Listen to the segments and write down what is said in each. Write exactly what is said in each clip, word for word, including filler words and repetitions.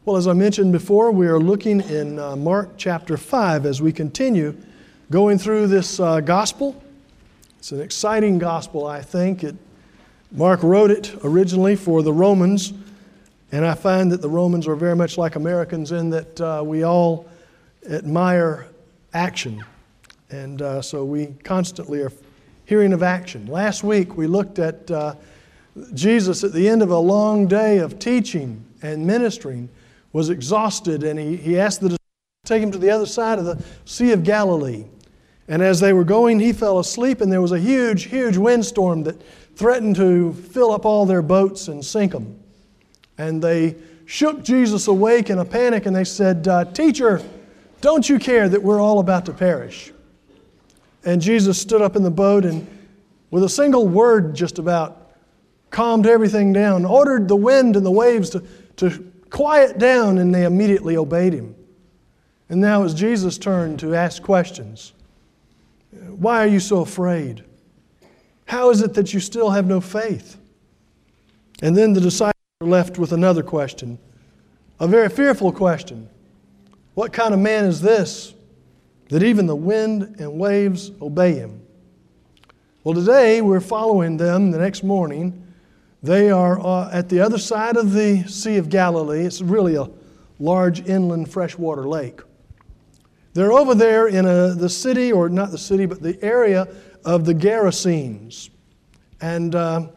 Well, as I mentioned before, we are looking in uh, Mark chapter five as we continue going through this uh, gospel. It's an exciting gospel, I think. It, Mark wrote it originally for the Romans, and I find that the Romans are very much like Americans in that uh, we all admire action. And uh, so we constantly are hearing of action. Last week we looked at uh, Jesus at the end of a long day of teaching and ministering was exhausted, and he, he asked the disciples to take him to the other side of the Sea of Galilee. And as they were going, he fell asleep, and there was a huge, huge windstorm that threatened to fill up all their boats and sink them. And they shook Jesus awake in a panic, and they said, uh, "Teacher, don't you care that we're all about to perish?" And Jesus stood up in the boat and with a single word just about calmed everything down, ordered the wind and the waves to, to quiet down, and they immediately obeyed him. And now it's Jesus' turn to ask questions. Why are you so afraid? How is it that you still have no faith? And then the disciples are left with another question, a very fearful question. What kind of man is this that even the wind and waves obey him? Well, today we're following them the next morning. They are uh, at the other side of the Sea of Galilee. It's really a large inland freshwater lake. They're over there in a, the city, or not the city, but the area of the Gerasenes. And, uh,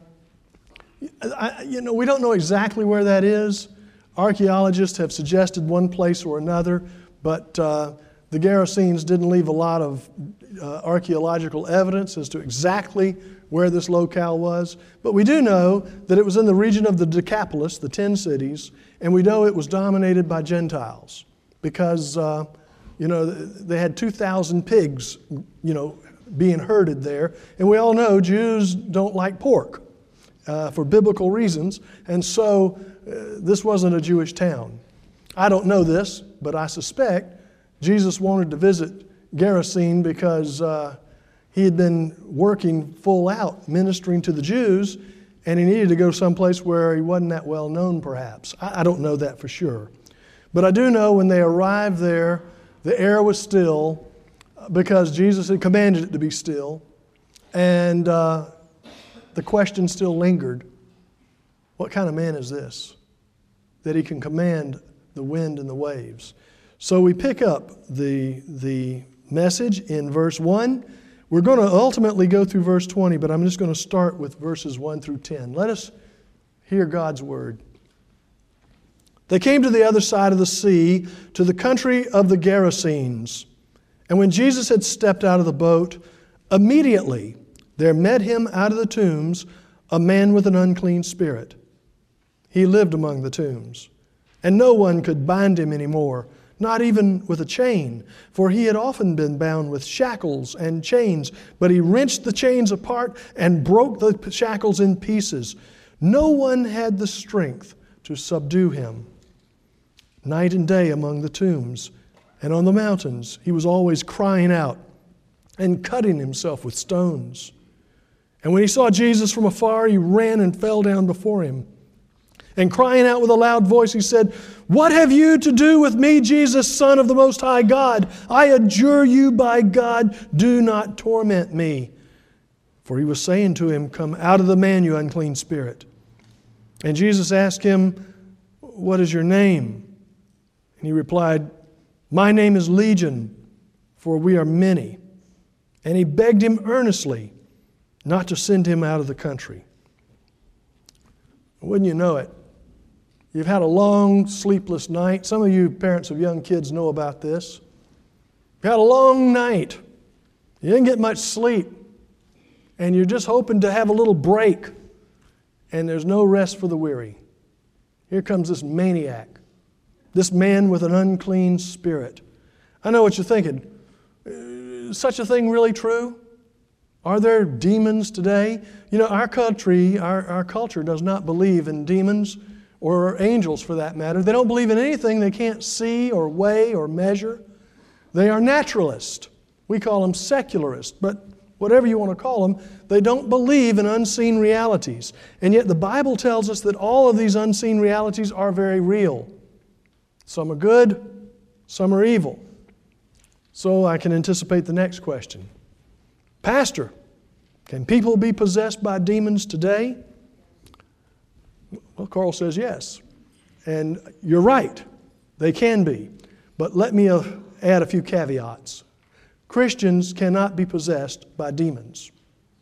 I, you know, we don't know exactly where that is. Archaeologists have suggested one place or another, but uh, the Gerasenes didn't leave a lot of uh, archaeological evidence as to exactly where this locale was. But we do know that it was in the region of the Decapolis, the ten cities, and we know it was dominated by Gentiles because, uh, you know, they had two thousand pigs, you know, being herded there. And we all know Jews don't like pork uh, for biblical reasons, and so uh, this wasn't a Jewish town. I don't know this, but I suspect Jesus wanted to visit Gerasene because uh, he had been working full out, ministering to the Jews, and he needed to go someplace where he wasn't that well known, perhaps. I, I don't know that for sure. But I do know when they arrived there, the air was still because Jesus had commanded it to be still, and uh, the question still lingered. What kind of man is this that he can command the wind and the waves? So we pick up the, the message in verse one. We're going to ultimately go through verse twenty, but I'm just going to start with verses one through ten. Let us hear God's word. They came to the other side of the sea, to the country of the Gerasenes. And when Jesus had stepped out of the boat, immediately there met him out of the tombs a man with an unclean spirit. He lived among the tombs, and no one could bind him anymore, not even with a chain, for he had often been bound with shackles and chains, but he wrenched the chains apart and broke the shackles in pieces. No one had the strength to subdue him. Night and day among the tombs and on the mountains, he was always crying out and cutting himself with stones. And when he saw Jesus from afar, he ran and fell down before him. And crying out with a loud voice, he said, "What have you to do with me, Jesus, Son of the Most High God? I adjure you by God, do not torment me." For he was saying to him, "Come out of the man, you unclean spirit." And Jesus asked him, "What is your name?" And he replied, "My name is Legion, for we are many." And he begged him earnestly not to send him out of the country. Wouldn't you know it? You've had a long, sleepless night. Some of you parents of young kids know about this. You had a long night. You didn't get much sleep. And you're just hoping to have a little break. And there's no rest for the weary. Here comes this maniac, this man with an unclean spirit. I know what you're thinking. Is such a thing really true? Are there demons today? You know, our country, our, our culture does not believe in demons or angels for that matter. They don't believe in anything they can't see or weigh or measure. They are naturalists. We call them secularists, but whatever you want to call them, they don't believe in unseen realities. And yet the Bible tells us that all of these unseen realities are very real. Some are good, some are evil. So I can anticipate the next question. Pastor, can people be possessed by demons today? Well, Carl says yes. And you're right, they can be. But let me uh, add a few caveats. Christians cannot be possessed by demons.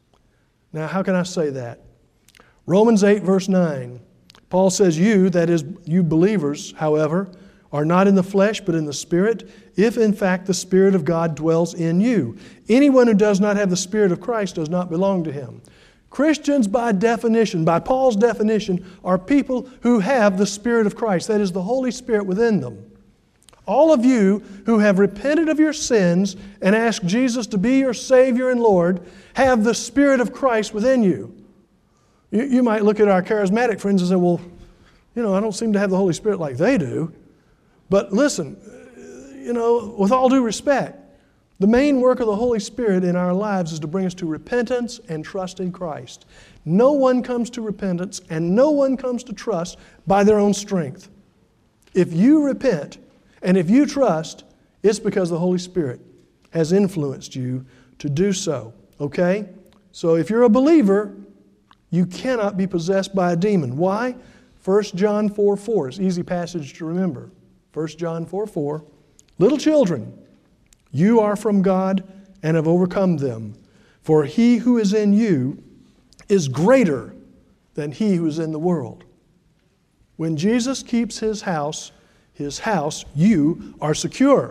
Now, how can I say that? Romans eight, verse nine, Paul says, you, that is, you believers, however, are not in the flesh, but in the Spirit, if in fact the Spirit of God dwells in you. Anyone who does not have the Spirit of Christ does not belong to Him. Christians, by definition, by Paul's definition, are people who have the Spirit of Christ. That is, the Holy Spirit within them. All of you who have repented of your sins and asked Jesus to be your Savior and Lord have the Spirit of Christ within you. You, you might look at our charismatic friends and say, well, you know, I don't seem to have the Holy Spirit like they do. But listen, you know, with all due respect, the main work of the Holy Spirit in our lives is to bring us to repentance and trust in Christ. No one comes to repentance and no one comes to trust by their own strength. If you repent and if you trust, it's because the Holy Spirit has influenced you to do so. Okay? So if you're a believer, you cannot be possessed by a demon. Why? First John four four is an easy passage to remember. First John four four, little children, you are from God and have overcome them. For he who is in you is greater than he who is in the world. When Jesus keeps His house, His house, you are secure.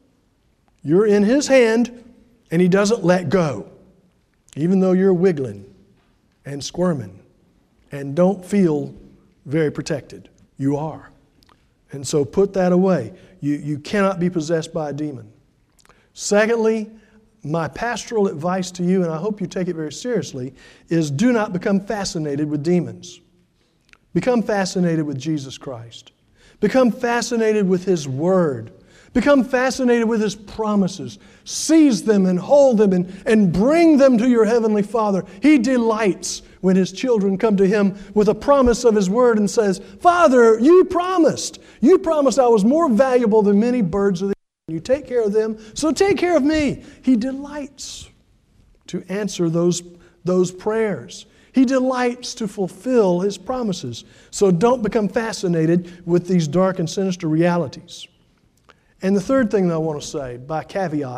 You're in His hand and He doesn't let go. Even though you're wiggling and squirming and don't feel very protected. You are. And so put that away. You, you cannot be possessed by a demon. Secondly, my pastoral advice to you, and I hope you take it very seriously, is do not become fascinated with demons. Become fascinated with Jesus Christ. Become fascinated with His Word. Become fascinated with His promises. Seize them and hold them and, and bring them to your Heavenly Father. He delights when His children come to Him with a promise of His Word and says, Father, you promised. You promised I was more valuable than many birds of the air. You take care of them, so take care of me. He delights to answer those, those prayers. He delights to fulfill His promises. So don't become fascinated with these dark and sinister realities. And the third thing that I want to say, by caveat,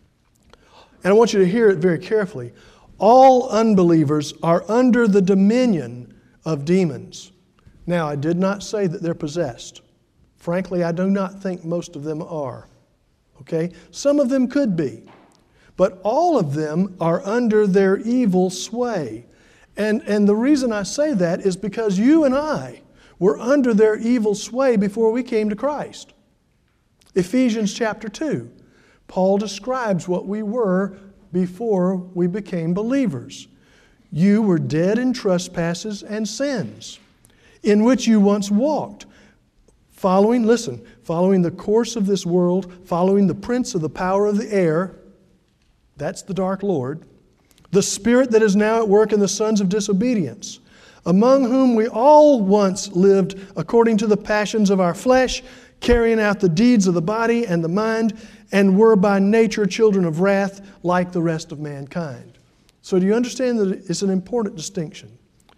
and I want you to hear it very carefully, all unbelievers are under the dominion of demons. Now, I did not say that they're possessed. Frankly, I do not think most of them are. Okay? Some of them could be. But all of them are under their evil sway. And, and the reason I say that is because you and I were under their evil sway before we came to Christ. Ephesians chapter two, Paul describes what we were before we became believers. You were dead in trespasses and sins, in which you once walked, following, listen, following the course of this world, following the prince of the power of the air, that's the dark lord, the spirit that is now at work in the sons of disobedience, among whom we all once lived according to the passions of our flesh, carrying out the deeds of the body and the mind, and were by nature children of wrath like the rest of mankind. So do you understand that it's an important distinction?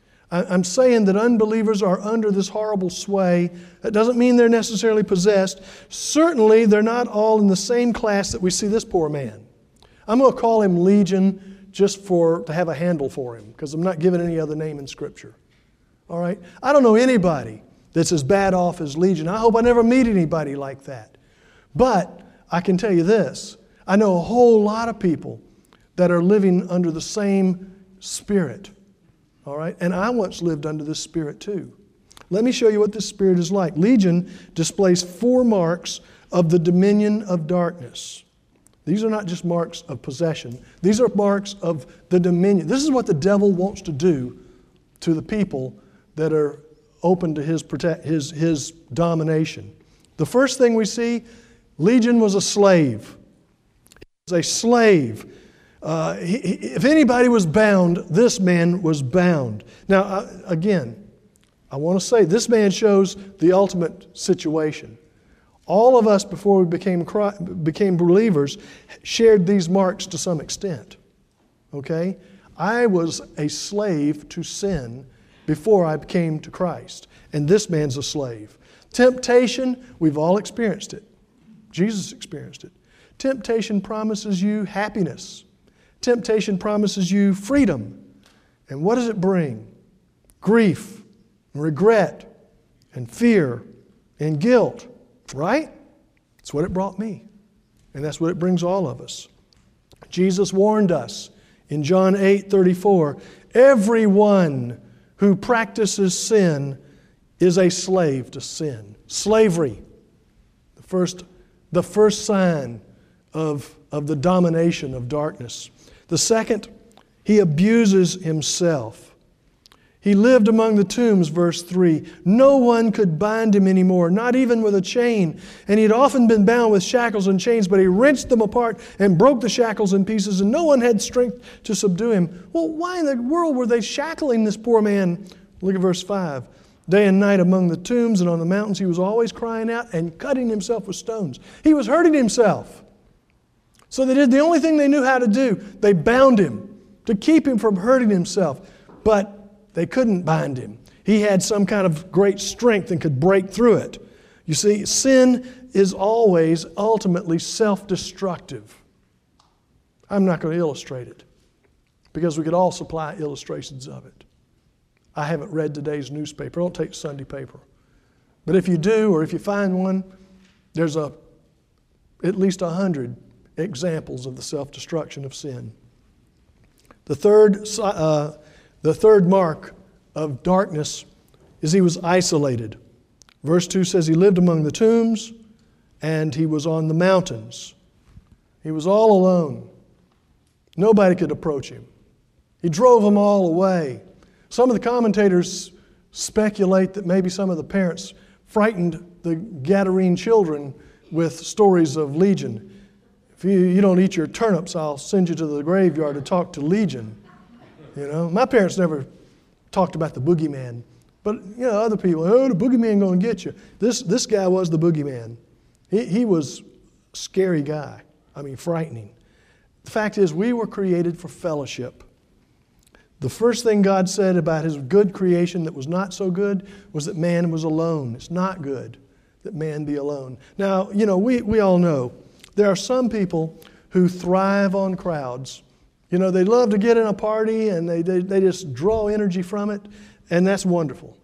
I'm saying that unbelievers are under this horrible sway. That doesn't mean they're necessarily possessed. Certainly, they're not all in the same class that we see this poor man. I'm going to call him Legion just for to have a handle for him, because I'm not giving any other name in Scripture. All right? I don't know anybody that's as bad off as Legion. I hope I never meet anybody like that. But I can tell you this. I know a whole lot of people that are living under the same spirit. All right? And I once lived under this spirit too. Let me show you what this spirit is like. Legion displays four marks of the dominion of darkness. These are not just marks of possession. These are marks of the dominion. This is what the devil wants to do to the people that are open to his, protect, his, his domination. The first thing we see, Legion was a slave. He was a slave. Uh, he, he, if anybody was bound, this man was bound. Now, uh, again, I want to say this man shows the ultimate situation. All of us, before we became, became believers, shared these marks to some extent. Okay? I was a slave to sin before I came to Christ. And this man's a slave. Temptation, we've all experienced it. Jesus experienced it. Temptation promises you happiness. Temptation promises you freedom. And what does it bring? Grief, and regret, and fear, and guilt. Right? That's what it brought me. And that's what it brings all of us. Jesus warned us in John eight thirty-four, everyone who practices sin is a slave to sin. Slavery, the first, the first sign of, of the domination of darkness. The second, he abuses himself. He lived among the tombs, verse three. No one could bind him anymore, not even with a chain. And he had often been bound with shackles and chains, but he wrenched them apart and broke the shackles in pieces, and no one had strength to subdue him. Well, why in the world were they shackling this poor man? Look at verse five. Day and night among the tombs and on the mountains, he was always crying out and cutting himself with stones. He was hurting himself. So they did the only thing they knew how to do. They bound him to keep him from hurting himself. But they couldn't bind him. He had some kind of great strength and could break through it. You see, sin is always ultimately self-destructive. I'm not going to illustrate it because we could all supply illustrations of it. I haven't read today's newspaper. I don't take Sunday paper. But if you do, or if you find one, there's a, at least a hundred examples of the self-destruction of sin. The third uh, The third mark of darkness is he was isolated. Verse two says he lived among the tombs and he was on the mountains. He was all alone. Nobody could approach him. He drove them all away. Some of the commentators speculate that maybe some of the parents frightened the Gadarene children with stories of Legion. If you, you don't eat your turnips, I'll send you to the graveyard to talk to Legion. You know, my parents never talked about the boogeyman, but you know, other people, oh, the boogeyman going to get you. This this guy was the boogeyman. He he was a scary guy. I mean, frightening. The fact is, we were created for fellowship. The first thing God said about His good creation that was not so good was that man was alone. It's not good that man be alone. Now, you know, we we all know there are some people who thrive on crowds. You know, they love to get in a party and they, they, they just draw energy from it, and that's wonderful.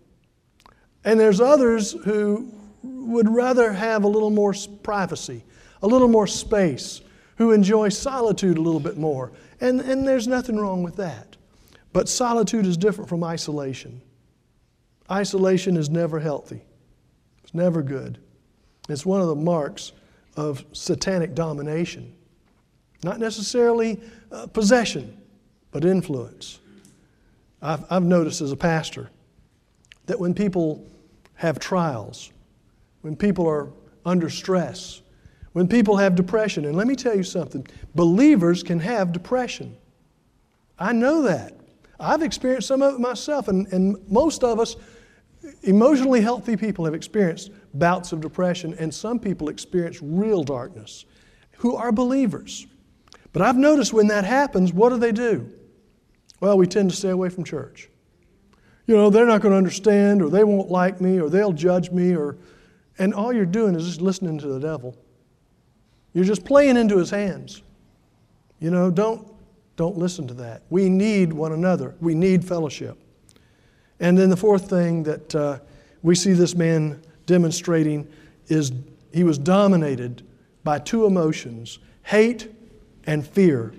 And there's others who would rather have a little more privacy, a little more space, who enjoy solitude a little bit more. And, and there's nothing wrong with that. But solitude is different from isolation. Isolation is never healthy. It's never good. It's one of the marks of satanic domination. Not necessarily uh, possession, but influence. I've, I've noticed as a pastor that when people have trials, when people are under stress, when people have depression, and let me tell you something, believers can have depression. I know that. I've experienced some of it myself, and, and most of us, emotionally healthy people, have experienced bouts of depression, and some people experience real darkness who are believers. But I've noticed when that happens, what do they do? Well, we tend to stay away from church. You know, they're not going to understand, or they won't like me, or they'll judge me, or and all you're doing is just listening to the devil. You're just playing into his hands. You know, don't, don't listen to that. We need one another. We need fellowship. And then the fourth thing that uh, we see this man demonstrating is he was dominated by two emotions, hate and fear.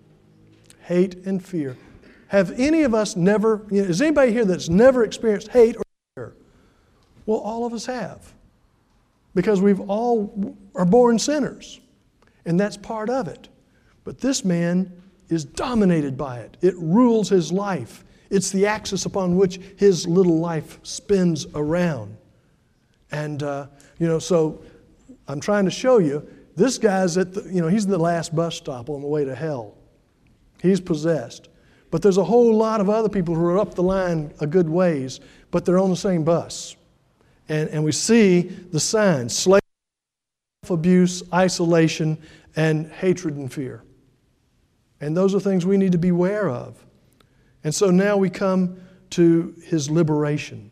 Hate and fear. Have any of us never, you know, is anybody here that's never experienced hate or fear? Well, all of us have. Because we've all are born sinners. And that's part of it. But this man is dominated by it. It rules his life. It's the axis upon which his little life spins around. And, uh, you know, so I'm trying to show you, this guy's at the, you know, he's the last bus stop on the way to hell. He's possessed. But there's a whole lot of other people who are up the line a good ways, but they're on the same bus. And, and we see the signs. Slave abuse, isolation, and hatred and fear. And those are things we need to beware of. And so now we come to his liberation.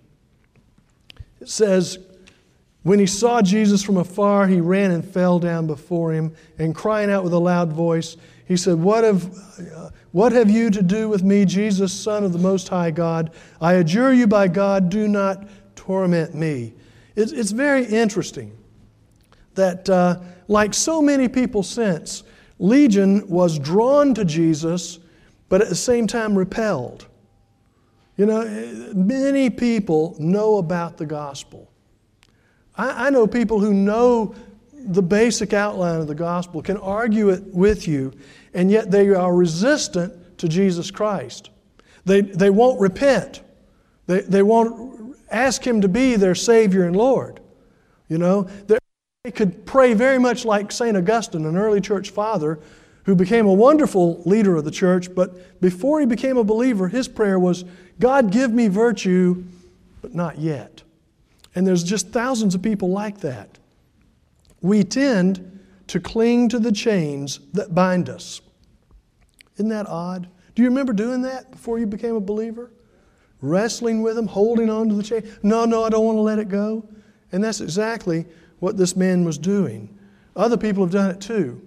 It says, when he saw Jesus from afar, he ran and fell down before him, and crying out with a loud voice, he said, What have, uh, what have you to do with me, Jesus, Son of the Most High God? I adjure you by God, do not torment me. It's, it's very interesting that, uh, like so many people since, Legion was drawn to Jesus, but at the same time repelled. You know, many people know about the gospel. I, I know people who know the basic outline of the gospel, can argue it with you, and yet they are resistant to Jesus Christ. They, they won't repent. They, they won't ask Him to be their Savior and Lord. You know, they could pray very much like Saint Augustine, an early church father, who became a wonderful leader of the church, but before he became a believer, his prayer was, God, give me virtue, but not yet. And there's just thousands of people like that. We tend to cling to the chains that bind us. Isn't that odd? Do you remember doing that before you became a believer? Wrestling with them, holding on to the chain. No, no, I don't want to let it go. And that's exactly what this man was doing. Other people have done it too.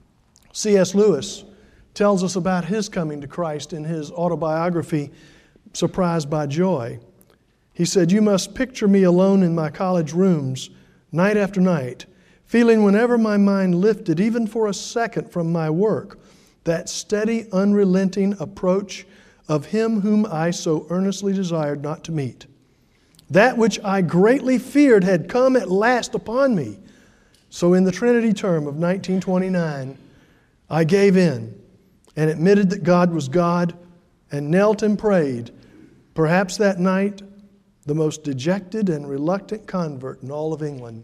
C S Lewis tells us about his coming to Christ in his autobiography, Surprised by Joy. He said, you must picture me alone in my college rooms, night after night, feeling whenever my mind lifted, even for a second from my work, that steady, unrelenting approach of Him whom I so earnestly desired not to meet. That which I greatly feared had come at last upon me. So in the Trinity term of nineteen twenty-nine, I gave in and admitted that God was God and knelt and prayed, perhaps that night, the most dejected and reluctant convert in all of England.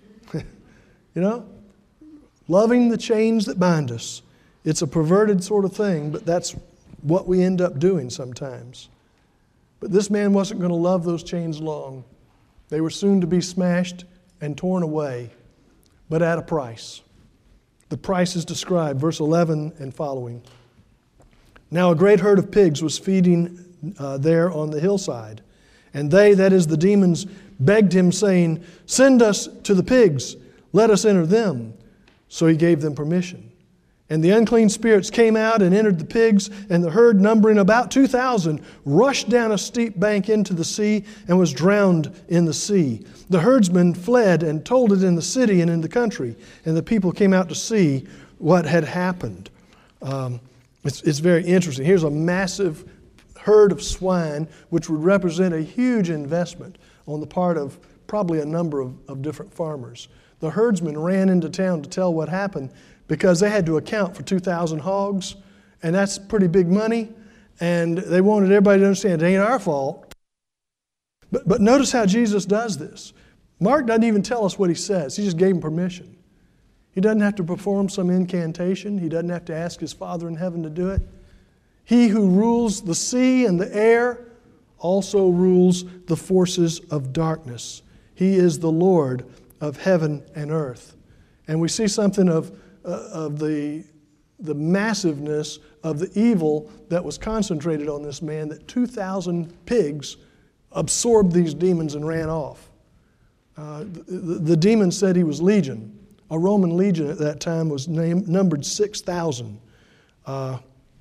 You know, loving the chains that bind us. It's a perverted sort of thing, but that's what we end up doing sometimes. But this man wasn't going to love those chains long. They were soon to be smashed and torn away, but at a price. The price is described, verse eleven and following. Now a great herd of pigs was feeding uh, there on the hillside. And they, that is the demons, begged him, saying, send us to the pigs, let us enter them. So he gave them permission. And the unclean spirits came out and entered the pigs, and the herd, numbering about two thousand, rushed down a steep bank into the sea and was drowned in the sea. The herdsmen fled and told it in the city and in the country, and the people came out to see what had happened. Um, it's, it's very interesting. Here's a massive herd of swine, which would represent a huge investment on the part of probably a number of, of different farmers. The herdsmen ran into town to tell what happened because they had to account for two thousand hogs, and that's pretty big money, and they wanted everybody to understand it ain't our fault. But, but notice how Jesus does this. Mark doesn't even tell us what he says. He just gave him permission. He doesn't have to perform some incantation. He doesn't have to ask his Father in heaven to do it. He who rules the sea and the air also rules the forces of darkness. He is the Lord of heaven and earth. And we see something of, uh, of the, the massiveness of the evil that was concentrated on this man, that two thousand pigs absorbed these demons and ran off. Uh, the, the demon said he was legion. A Roman legion at that time was named, numbered six thousand. Uh,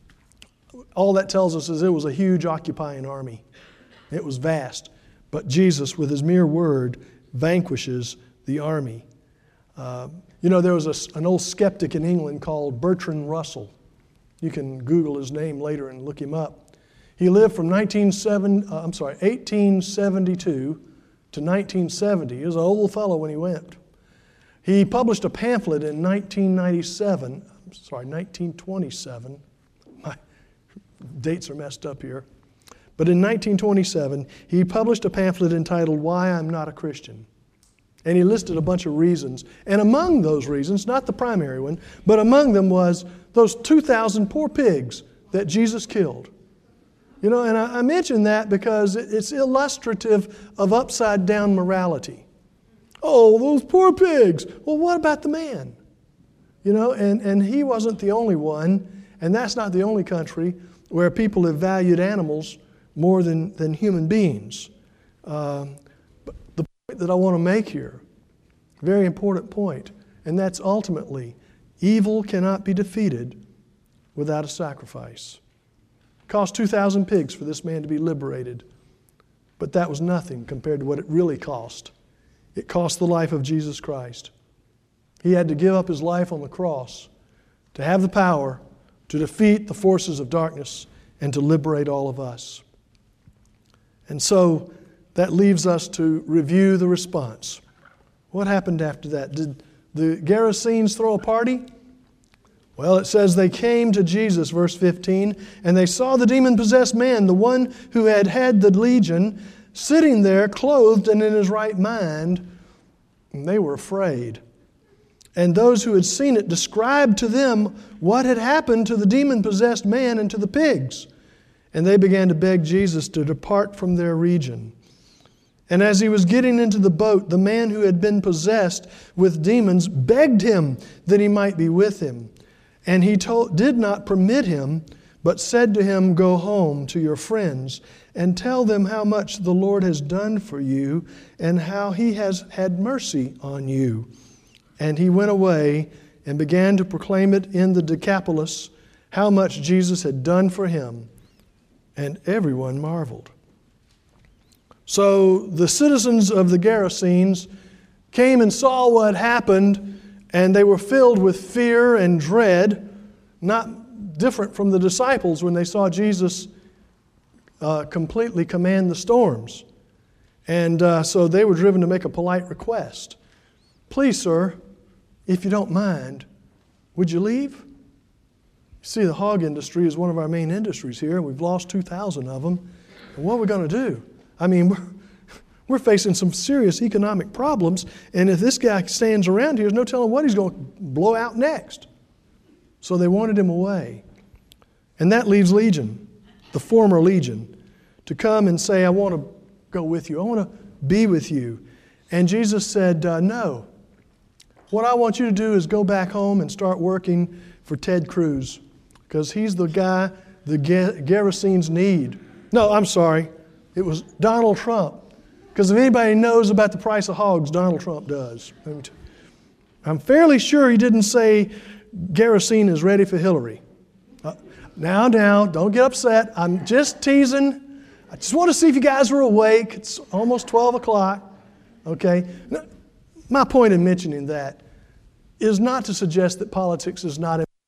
all that tells us is it was a huge occupying army. It was vast. But Jesus, with His mere word, vanquishes the army. Uh, you know, there was a, an old skeptic in England called Bertrand Russell. You can Google his name later and look him up. He lived from nineteen seventy, uh, I'm sorry, eighteen seventy-two to nineteen seventy. He was an old fellow when he went. He published a pamphlet in nineteen ninety-seven, I'm sorry, nineteen twenty-seven. My dates are messed up here. But in nineteen twenty-seven, he published a pamphlet entitled Why I'm Not a Christian. And he listed a bunch of reasons. And among those reasons, not the primary one, but among them was those two thousand poor pigs that Jesus killed. You know, and I, I mention that because it's illustrative of upside down morality. Oh, those poor pigs. Well, what about the man? You know, and, and he wasn't the only one, and that's not the only country where people have valued animals more than, than human beings. Uh, but the point that I want to make here, very important point, and that's ultimately, evil cannot be defeated without a sacrifice. It cost two thousand pigs for this man to be liberated, but that was nothing compared to what it really cost. It cost the life of Jesus Christ. He had to give up his life on the cross to have the power to defeat the forces of darkness and to liberate all of us. And so that leaves us to review the response. What happened after that? Did the Gerasenes throw a party? Well, it says they came to Jesus, verse fifteen, and they saw the demon-possessed man, the one who had had the legion, sitting there clothed and in his right mind, and they were afraid. And those who had seen it described to them what had happened to the demon-possessed man and to the pigs. And they began to beg Jesus to depart from their region. And as he was getting into the boat, the man who had been possessed with demons begged him that he might be with him. And he told, did not permit him, but said to him, "Go home to your friends and tell them how much the Lord has done for you and how he has had mercy on you." And he went away and began to proclaim it in the Decapolis, how much Jesus had done for him. And everyone marveled. So the citizens of the Gerasenes came and saw what happened, and they were filled with fear and dread, not different from the disciples when they saw Jesus uh, completely command the storms. And uh, so they were driven to make a polite request. "Please, sir, if you don't mind, would you leave?" You see, the hog industry is one of our main industries here, and we've lost two thousand of them. And what are we going to do? I mean, we're, we're facing some serious economic problems, and if this guy stands around here, there's no telling what he's going to blow out next. So they wanted him away. And that leaves Legion, the former Legion, to come and say, "I want to go with you. I want to be with you." And Jesus said, uh, "No. What I want you to do is go back home and start working for Ted Cruz, because he's the guy the Gerasenes need." No, I'm sorry. It was Donald Trump. Because if anybody knows about the price of hogs, Donald Trump does. I'm fairly sure he didn't say Gerasene is ready for Hillary. Uh, now, now, don't get upset. I'm just teasing. I just want to see if you guys are awake. It's almost twelve o'clock. Okay? Now, my point in mentioning that is not to suggest that politics is not important.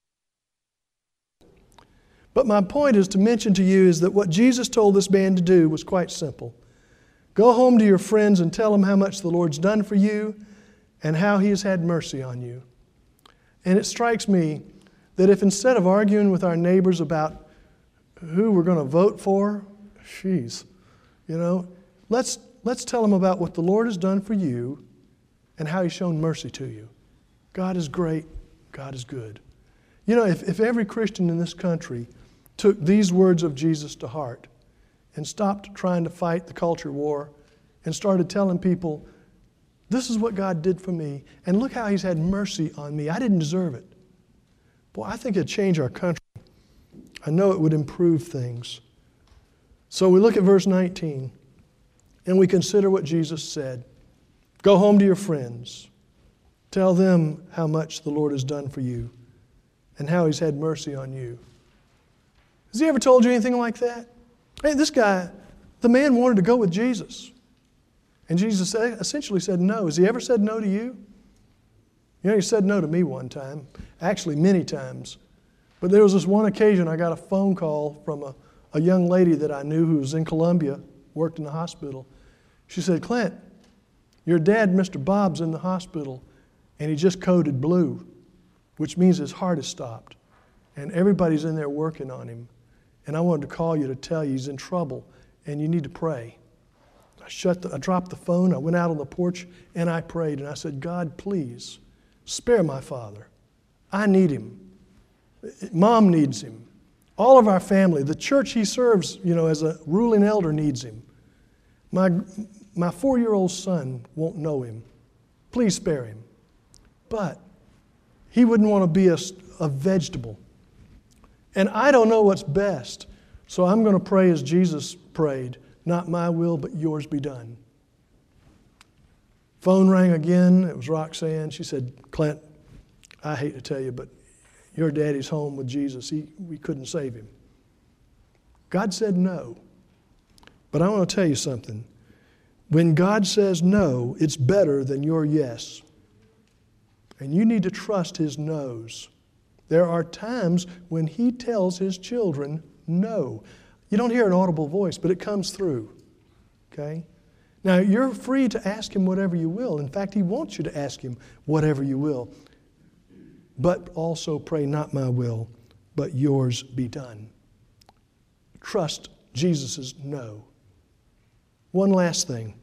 But my point is to mention to you is that what Jesus told this man to do was quite simple. Go home to your friends and tell them how much the Lord's done for you and how He has had mercy on you. And it strikes me that if instead of arguing with our neighbors about who we're going to vote for, geez, you know, let's, let's tell them about what the Lord has done for you and how He's shown mercy to you. God is great. God is good. You know, if, if every Christian in this country took these words of Jesus to heart and stopped trying to fight the culture war and started telling people, this is what God did for me, and look how He's had mercy on me. I didn't deserve it. Boy, I think it'd change our country. I know it would improve things. So we look at verse nineteen, and we consider what Jesus said. Go home to your friends. Tell them how much the Lord has done for you and how He's had mercy on you. Has He ever told you anything like that? Hey, this guy, the man wanted to go with Jesus. And Jesus essentially said no. Has He ever said no to you? You know, He said no to me one time. Actually, many times. But there was this one occasion I got a phone call from a, a young lady that I knew who was in Columbia, worked in the hospital. She said, "Clint, your dad, Mister Bob's in the hospital, and he just coded blue, which means his heart has stopped. And everybody's in there working on him. And I wanted to call you to tell you he's in trouble, and you need to pray." I shut the, I dropped the phone, I went out on the porch, and I prayed. And I said, "God, please, spare my father. I need him. Mom needs him. All of our family, the church he serves, you know, as a ruling elder needs him. My, my four-year-old son won't know him. Please spare him. But he wouldn't want to be a, a vegetable. And I don't know what's best, so I'm going to pray as Jesus prayed. Not my will, but yours be done. Phone rang again. It was Roxanne. She said, Clint, I hate to tell you, but your daddy's home with Jesus. He, we couldn't save him. God said no. But I want to tell you something. When God says no, it's better than your yes. And you need to trust his no's. There are times when he tells his children no. You don't hear an audible voice, but it comes through. Okay? Now, you're free to ask him whatever you will. In fact, he wants you to ask him whatever you will. But also pray, not my will, but yours be done. Trust Jesus' no. One last thing.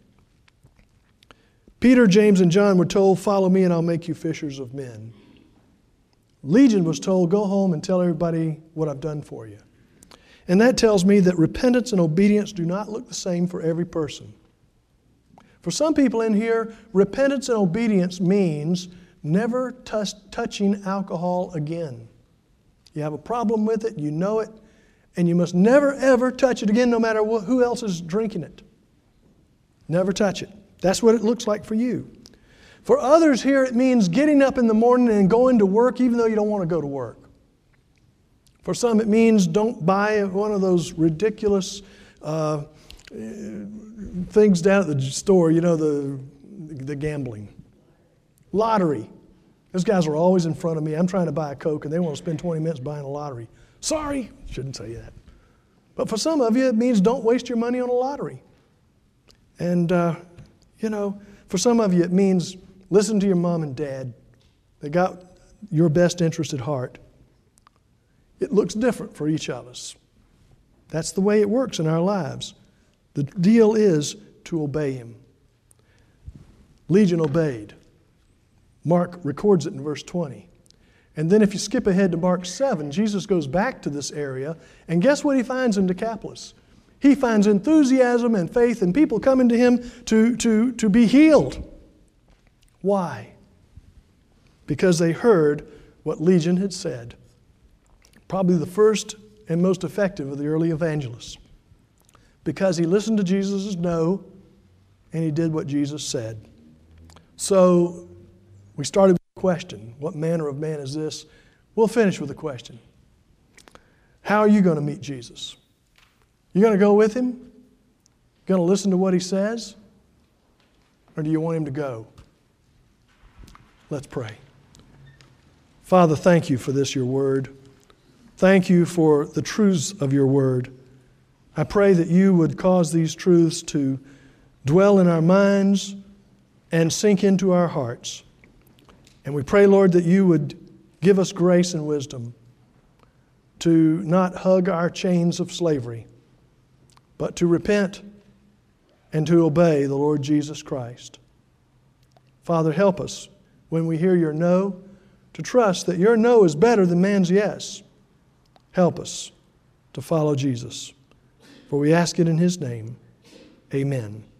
Peter, James, and John were told, follow me and I'll make you fishers of men. Legion was told, go home and tell everybody what I've done for you. And that tells me that repentance and obedience do not look the same for every person. For some people in here, repentance and obedience means never touch, touching alcohol again. You have a problem with it, you know it, and you must never, ever touch it again, no matter wh- who else is drinking it. Never touch it. That's what it looks like for you. For others here, it means getting up in the morning and going to work even though you don't want to go to work. For some, it means don't buy one of those ridiculous uh, things down at the store, you know, the, the gambling. Lottery. Those guys are always in front of me. I'm trying to buy a Coke and they want to spend twenty minutes buying a lottery. Sorry, shouldn't say that. But for some of you, it means don't waste your money on a lottery. And, uh, you know, for some of you, it means listen to your mom and dad. They got your best interest at heart. It looks different for each of us. That's the way it works in our lives. The deal is to obey him. Legion obeyed. Mark records it in verse twenty. And then if you skip ahead to Mark seven, Jesus goes back to this area, and guess what he finds in Decapolis? He finds enthusiasm and faith and people coming to him to, to, to be healed. Why? Because they heard what Legion had said. Probably the first and most effective of the early evangelists. Because he listened to Jesus' no, and he did what Jesus said. So we started with a question. What manner of man is this? We'll finish with a question. How are you going to meet Jesus? You going to go with him? Going to listen to what he says? Or do you want him to go? Let's pray. Father, thank you for this, your word. Thank you for the truths of your word. I pray that you would cause these truths to dwell in our minds and sink into our hearts. And we pray, Lord, that you would give us grace and wisdom to not hug our chains of slavery, but to repent and to obey the Lord Jesus Christ. Father, help us when we hear your no to trust that your no is better than man's yes. Help us to follow Jesus. For we ask it in his name. Amen.